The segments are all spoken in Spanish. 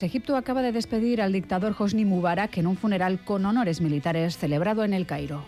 Egipto acaba de despedir al dictador Hosni Mubarak en un funeral con honores militares celebrado en El Cairo.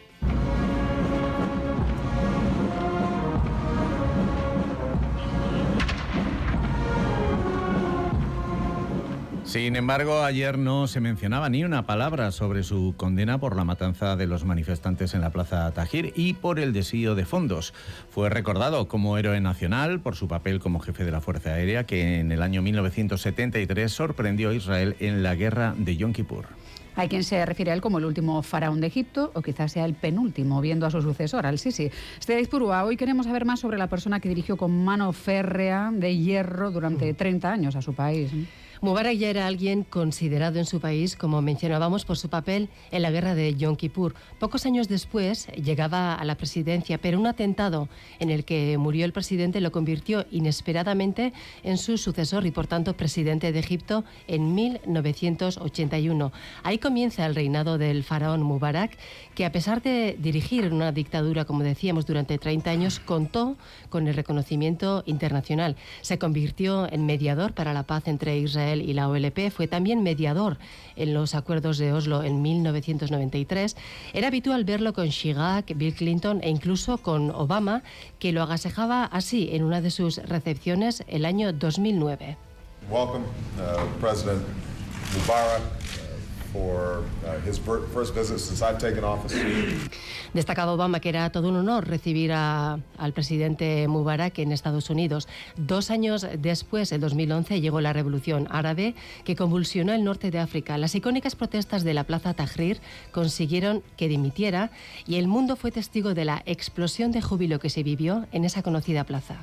Sin embargo, ayer no se mencionaba ni una palabra sobre su condena por la matanza de los manifestantes en la Plaza Tahrir y por el desvío de fondos. Fue recordado como héroe nacional por su papel como jefe de la Fuerza Aérea que en el año 1973 sorprendió a Israel en la guerra de Yom Kippur. Hay quien se refiere a él como el último faraón de Egipto o quizás sea el penúltimo, viendo a su sucesor, al-Sisi. Purua, hoy queremos saber más sobre la persona que dirigió con mano férrea de hierro durante 30 años a su país. Mubarak ya era alguien considerado en su país, como mencionábamos, por su papel en la guerra de Yom Kippur. Pocos años después llegaba a la presidencia, pero un atentado en el que murió el presidente lo convirtió inesperadamente en su sucesor y, por tanto, presidente de Egipto en 1981. Ahí comienza el reinado del faraón Mubarak, que a pesar de dirigir una dictadura, como decíamos, durante 30 años, contó con el reconocimiento internacional. Se convirtió en mediador para la paz entre Israel y la OLP, fue también mediador en los acuerdos de Oslo en 1993. Era habitual verlo con Chirac, Bill Clinton e incluso con Obama, que lo agasajaba así en una de sus recepciones el año 2009. Welcome, President Mubarak. For his first visit since I've taken office. Destacaba Obama que era todo un honor recibir al presidente Mubarak en Estados Unidos. 2 años después, en 2011, llegó la Revolución Árabe que convulsionó el norte de África. Las icónicas protestas de la Plaza Tahrir consiguieron que dimitiera y el mundo fue testigo de la explosión de júbilo que se vivió en esa conocida plaza.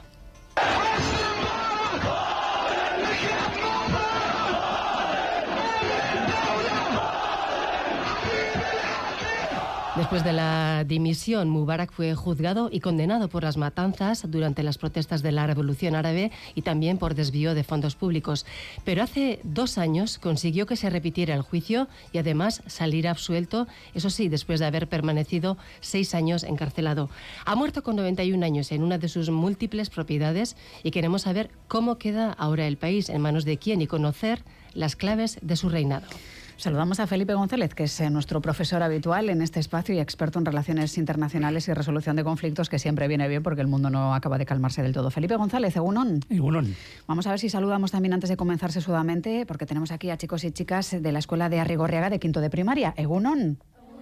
Después de la dimisión, Mubarak fue juzgado y condenado por las matanzas durante las protestas de la Revolución Árabe y también por desvío de fondos públicos. Pero hace 2 años consiguió que se repitiera el juicio y además salir absuelto, eso sí, después de haber permanecido 6 años encarcelado. Ha muerto con 91 años en una de sus múltiples propiedades y queremos saber cómo queda ahora el país, en manos de quién y conocer las claves de su reinado. Saludamos a Felipe González, que es nuestro profesor habitual en este espacio y experto en relaciones internacionales y resolución de conflictos, que siempre viene bien porque el mundo no acaba de calmarse del todo. Felipe González, Egunon. Egunon. Vamos a ver si saludamos también antes de comenzar sesudamente, porque tenemos aquí a chicos y chicas de la Escuela de Arrigorriaga de quinto de primaria. Egunon.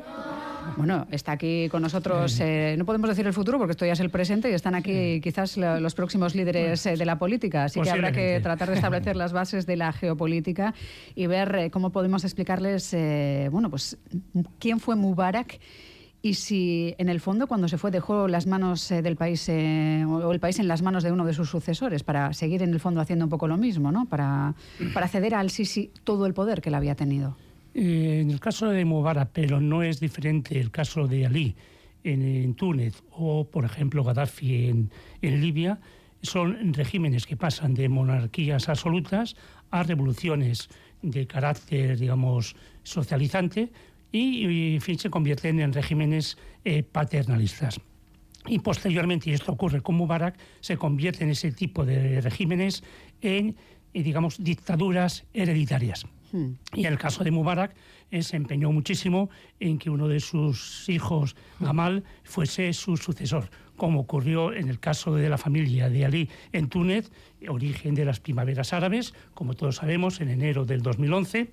Bueno, está aquí con nosotros, no podemos decir el futuro porque esto ya es el presente y están aquí quizás los próximos líderes de la política, así que habrá que tratar de establecer las bases de la geopolítica y ver cómo podemos explicarles, pues quién fue Mubarak y si en el fondo cuando se fue dejó las manos del país o el país en las manos de uno de sus sucesores para seguir en el fondo haciendo un poco lo mismo, ¿no? Para ceder a al-Sisi todo el poder que él había tenido. En el caso de Mubarak, pero no es diferente el caso de Ali en Túnez o, por ejemplo, Gaddafi en Libia, son regímenes que pasan de monarquías absolutas a revoluciones de carácter, digamos, socializante y en fin, se convierten en regímenes paternalistas. Y posteriormente, y esto ocurre con Mubarak, se convierten ese tipo de regímenes en, digamos, dictaduras hereditarias. Y en el caso de Mubarak se empeñó muchísimo en que uno de sus hijos, Gamal, fuese su sucesor, como ocurrió en el caso de la familia de Ali en Túnez, origen de las primaveras árabes, como todos sabemos, en enero del 2011,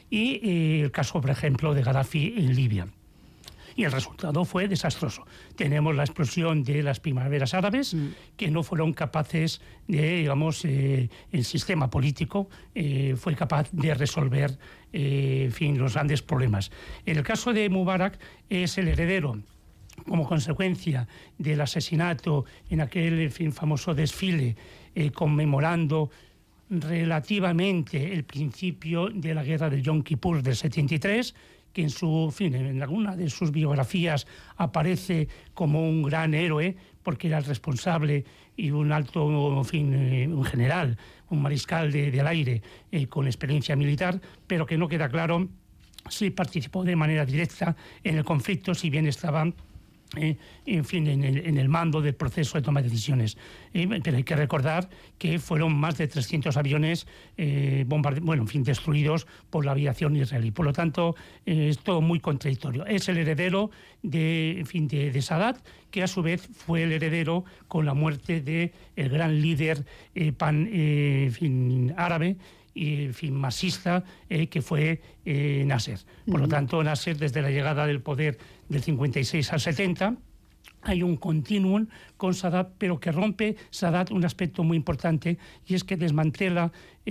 y el caso, por ejemplo, de Gaddafi en Libia. Y el resultado fue desastroso. Tenemos la explosión de las primaveras árabes, que no fueron capaces de, digamos, el sistema político fue capaz de resolver, los grandes problemas. En el caso de Mubarak es el heredero, como consecuencia del asesinato en aquel famoso desfile conmemorando relativamente el principio de la guerra de Yom Kippur del 73, que en alguna de sus biografías aparece como un gran héroe, porque era el responsable y un alto, un general, un mariscal del aire con experiencia militar, pero que no queda claro si participó de manera directa en el conflicto, si bien estaba en fin, en el mando del proceso de toma de decisiones. Pero hay que recordar que fueron más de 300 aviones destruidos por la aviación israelí. Por lo tanto, es todo muy contradictorio. Es el heredero de Sadat, que a su vez fue el heredero con la muerte del gran líder árabe, marxista, que fue Nasser. Por lo tanto, Nasser, desde la llegada del poder del 56 al 70, hay un continuum con Sadat, pero que rompe Sadat un aspecto muy importante, y es que desmantela,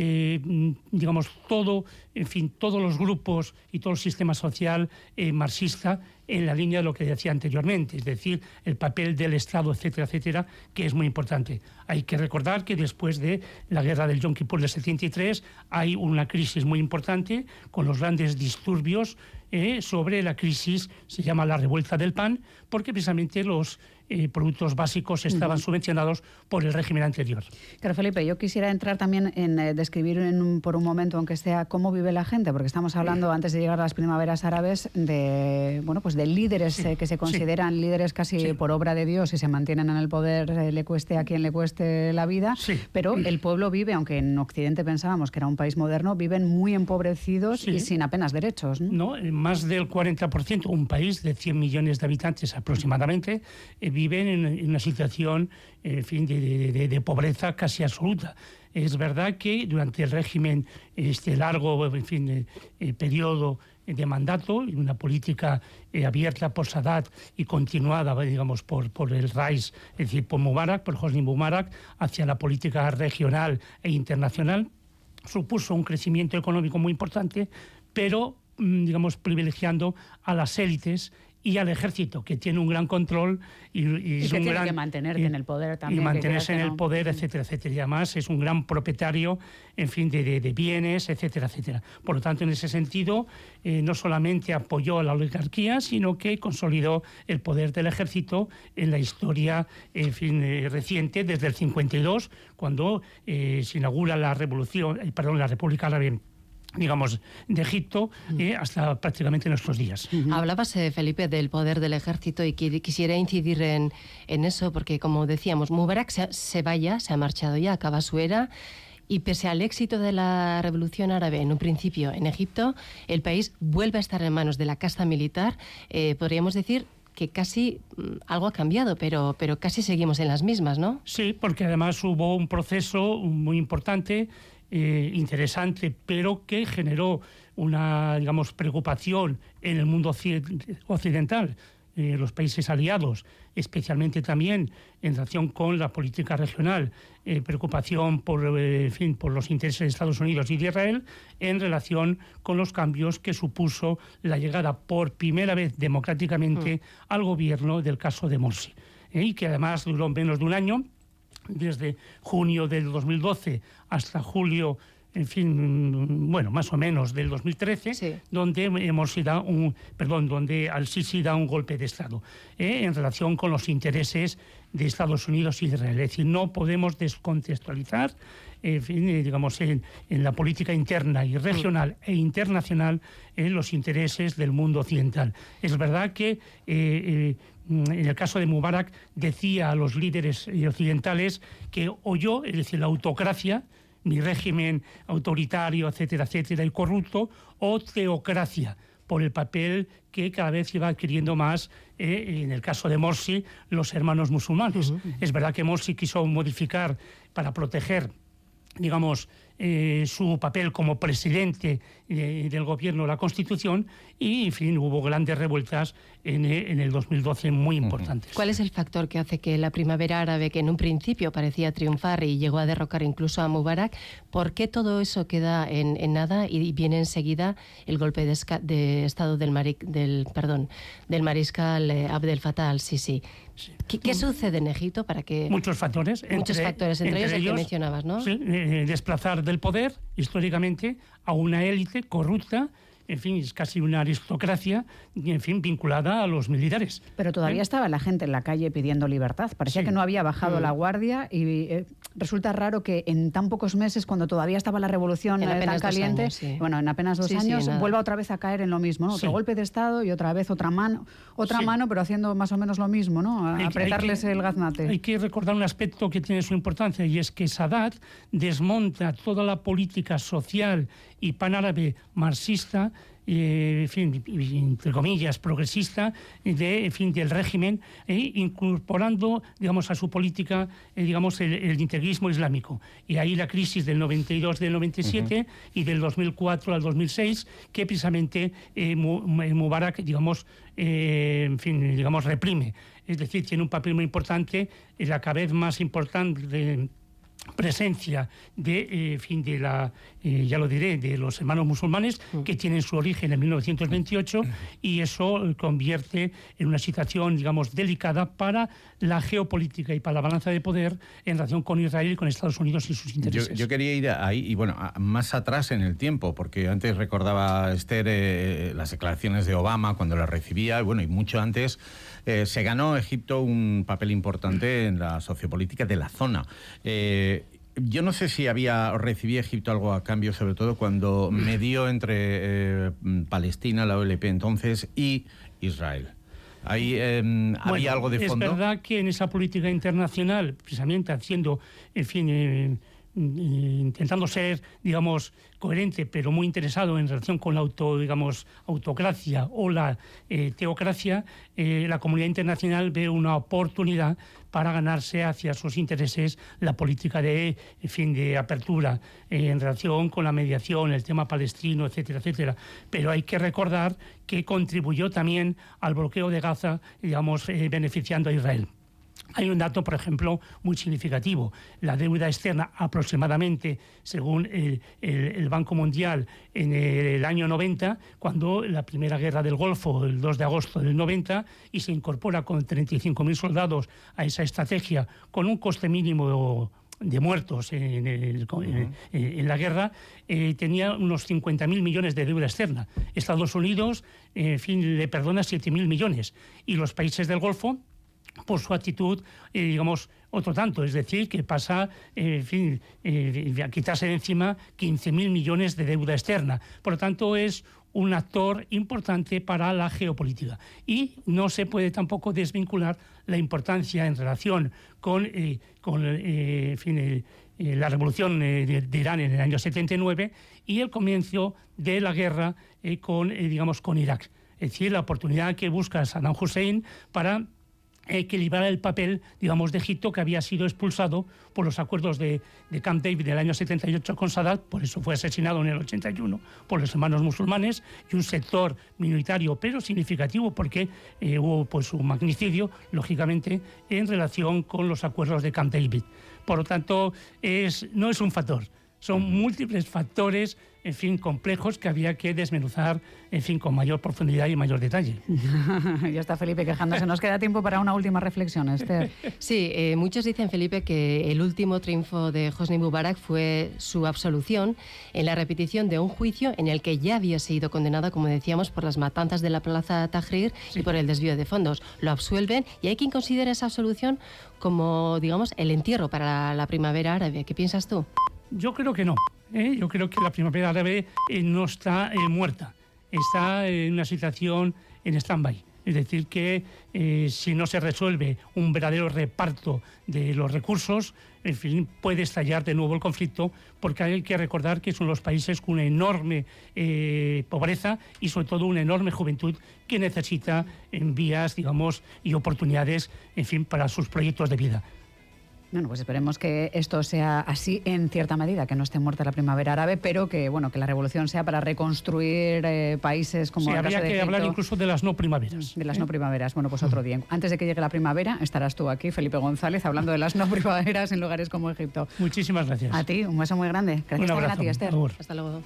todos los grupos y todo el sistema social marxista en la línea de lo que decía anteriormente, es decir, el papel del Estado, etcétera, etcétera, que es muy importante. Hay que recordar que después de la guerra del Yom Kippur del 73 hay una crisis muy importante con los grandes disturbios sobre la crisis, se llama la revuelta del pan, porque precisamente los productos básicos estaban subvencionados por el régimen anterior. Claro, Felipe, yo quisiera entrar también en describir por un momento, aunque sea, cómo vive la gente, porque estamos hablando, antes de llegar a las primaveras árabes, de líderes que se consideran líderes casi por obra de Dios y se mantienen en el poder, le cueste a quien le cueste la vida, pero el pueblo vive, aunque en Occidente pensábamos que era un país moderno, viven muy empobrecidos y sin apenas derechos, ¿no? Más del 40%, un país de 100 millones de habitantes aproximadamente, viven en una situación de pobreza casi absoluta. Es verdad que durante el régimen, largo periodo de mandato, y una política abierta por Sadat y continuada, por el Rais, es decir, por Mubarak, por Hosni Mubarak, hacia la política regional e internacional, supuso un crecimiento económico muy importante, pero privilegiando a las élites y al ejército, que tiene un gran control y que tiene que mantenerte en el poder también. Y mantenerse en el poder, etcétera, etcétera. Y además es un gran propietario, de bienes, etcétera, etcétera. Por lo tanto, en ese sentido, no solamente apoyó a la oligarquía, sino que consolidó el poder del ejército en la historia, reciente, desde el 52, cuando se inaugura la República Árabe, de Egipto, hasta prácticamente nuestros días. Hablabas, Felipe, del poder del ejército, y quisiera incidir en eso, porque, como decíamos, Mubarak se ha marchado ya, acaba su era, y pese al éxito de la revolución árabe en un principio en Egipto, el país vuelve a estar en manos de la casta militar. Podríamos decir que casi algo ha cambiado, pero casi seguimos en las mismas, ¿no? Sí, porque además hubo un proceso muy importante, interesante, pero que generó una, preocupación en el mundo occidental, los países aliados, especialmente también en relación con la política regional, preocupación por los intereses de Estados Unidos y de Israel, en relación con los cambios que supuso la llegada por primera vez democráticamente al gobierno del caso de Morsi, y que además duró menos de un año, desde junio del 2012 hasta julio, más o menos del 2013, donde donde al-Sisi da un golpe de Estado en relación con los intereses de Estados Unidos y de Israel. Es decir, no podemos descontextualizar en la política interna y regional e internacional los intereses del mundo occidental. Es verdad que en el caso de Mubarak decía a los líderes occidentales que o es decir, la autocracia, mi régimen autoritario, etcétera, etcétera, y corrupto, o teocracia, por el papel que cada vez iba adquiriendo más, en el caso de Morsi, los hermanos musulmanes. Es verdad que Morsi quiso modificar para proteger, su papel como presidente del gobierno, la Constitución, y hubo grandes revueltas en el 2012 muy importantes. ¿Cuál es el factor que hace que la primavera árabe, que en un principio parecía triunfar y llegó a derrocar incluso a Mubarak, por qué todo eso queda en nada y viene enseguida el golpe de Estado del mariscal Abdel Fattah al-Sisi? ¿Qué sucede en Egipto para que...? Muchos factores. Entre ellos el que mencionabas, ¿no? Sí, desplazar del poder, históricamente, a una élite corrupta en fin, es casi una aristocracia, en fin, vinculada a los militares. Pero todavía estaba la gente en la calle pidiendo libertad. Parecía que no había bajado la guardia y resulta raro que en tan pocos meses, cuando todavía estaba la revolución tan caliente, bueno, en apenas 2 años, vuelva otra vez a caer en lo mismo, ¿no? Otro golpe de Estado y otra vez otra mano, pero haciendo más o menos lo mismo, ¿no? Apretarles el gaznate. Hay que recordar un aspecto que tiene su importancia, y es que Sadat desmonta toda la política social y panárabe marxista, en fin, entre comillas, progresista, del régimen, incorporando, digamos, a su política, digamos, el integrismo islámico. Y ahí la crisis del 92, del 97 y del 2004 al 2006, que precisamente Mubarak, digamos, reprime. Es decir, tiene un papel muy importante, la cada vez más importante presencia de ya lo diré, de los hermanos musulmanes, que tienen su origen en 1928, y eso convierte en una situación, digamos, delicada para la geopolítica y para la balanza de poder en relación con Israel y con Estados Unidos y sus intereses. Yo quería ir ahí, y bueno, más atrás en el tiempo, porque antes recordaba Esther las declaraciones de Obama cuando la recibía, y mucho antes se ganó Egipto un papel importante en la sociopolítica de la zona. Yo no sé si recibía Egipto algo a cambio, sobre todo cuando medió entre Palestina, la OLP entonces, y Israel. Ahí había algo de fondo. Es verdad que en esa política internacional, precisamente haciendo, en fin, intentando ser, digamos, coherente, pero muy interesado en relación con la autocracia o la teocracia, la comunidad internacional ve una oportunidad para ganarse hacia sus intereses la política de apertura en relación con la mediación, el tema palestino, etcétera, etcétera. Pero hay que recordar que contribuyó también al bloqueo de Gaza, digamos, beneficiando a Israel. Hay un dato, por ejemplo, muy significativo. La deuda externa, aproximadamente, según el Banco Mundial, en el año 90, cuando la primera guerra del Golfo, el 2 de agosto del 90, y se incorpora con 35.000 soldados a esa estrategia, con un coste mínimo de muertos en la guerra, tenía unos 50.000 millones de deuda externa. Estados Unidos, le perdona 7.000 millones. Y los países del Golfo, por su actitud, digamos, otro tanto, es decir, que pasa, a quitarse de encima 15.000 millones de deuda externa. Por lo tanto, es un actor importante para la geopolítica. Y no se puede tampoco desvincular la importancia en relación con la revolución de Irán en el año 79 y el comienzo de la guerra con Irak. Es decir, la oportunidad que busca Saddam Hussein para equilibrar el papel, digamos, de Egipto, que había sido expulsado por los acuerdos de Camp David del año 78 con Sadat, por eso fue asesinado en el 81 por los hermanos musulmanes, y un sector minoritario pero significativo, porque hubo pues un magnicidio, lógicamente, en relación con los acuerdos de Camp David. Por lo tanto, no es un factor, son múltiples factores, en fin, complejos, que había que desmenuzar, en fin, con mayor profundidad y mayor detalle. Ya está Felipe quejándose. Nos queda tiempo para una última reflexión, Esther. Sí, muchos dicen, Felipe, que el último triunfo de Hosni Mubarak fue su absolución en la repetición de un juicio en el que ya había sido condenado, como decíamos, por las matanzas de la Plaza Tahrir y por el desvío de fondos. Lo absuelven y hay quien considera esa absolución como, digamos, el entierro para la primavera árabe. ¿Qué piensas tú? Yo creo que no. Yo creo que la primavera árabe no está muerta, está en una situación en stand-by. Es decir, que si no se resuelve un verdadero reparto de los recursos, en fin, puede estallar de nuevo el conflicto, porque hay que recordar que son los países con una enorme pobreza y sobre todo una enorme juventud que necesita vías, digamos, y oportunidades, en fin, para sus proyectos de vida. Bueno, pues esperemos que esto sea así en cierta medida, que no esté muerta la primavera árabe, pero que que la revolución sea para reconstruir países como el caso de Egipto. Habría que hablar incluso de las no primaveras. De las no primaveras. Bueno, pues otro día. Antes de que llegue la primavera, estarás tú aquí, Felipe González, hablando de las no primaveras en lugares como Egipto. Muchísimas gracias. A ti, un beso muy grande. Gracias también a ti, Esther. Hasta luego.